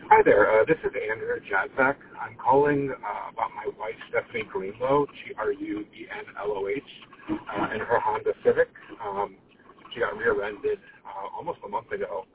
Hi there. This is Andrew Jadzak. I'm calling about my wife, Stephanie Greenlow, Gruenloh, in her Honda Civic. She got rear-ended almost a month ago.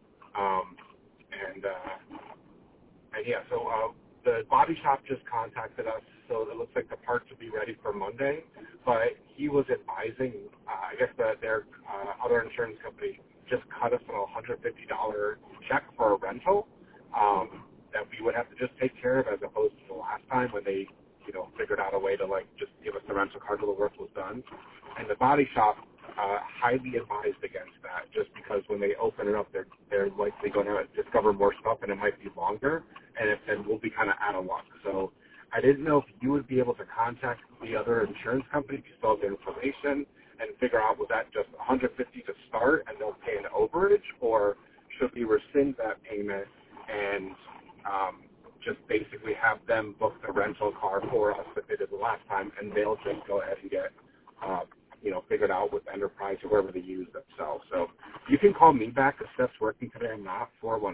So the body shop just contacted us, so it looks like the parts will be ready for Monday. But he was advising, I guess that their other insurance company just cut us a $150 check for a rental. That we would have to just take care of, as opposed to the last time when they, figured out a way to just give us the rental car till the work was done. And the body shop highly advised against that, just because when they open it up, they're likely going to discover more stuff, and it might be longer, and then we'll be kind of out of luck. So I didn't know if you would be able to contact the other insurance company if you still have their information and figure out, was that just $150 to start and they'll pay an overage, or should we rescind that payment and just basically have them book the rental car for us that they did the last time, and they'll just go ahead and get, figured out with Enterprise or wherever they use themselves. So you can call me back if Steph's working today. I'm not,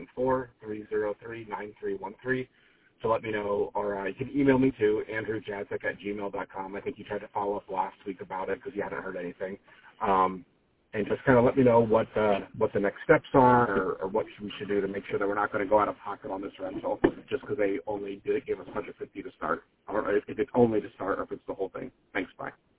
414-303-9313 to let me know, or you can email me too, andrewjadzak@gmail.com. I think you tried to follow up last week about it because you hadn't heard anything. And just kind of let me know what the next steps are, or what we should do to make sure that we're not going to go out of pocket on this rental just because they only did give us $150 to start, or if it's only to start, or if it's the whole thing. Thanks, bye.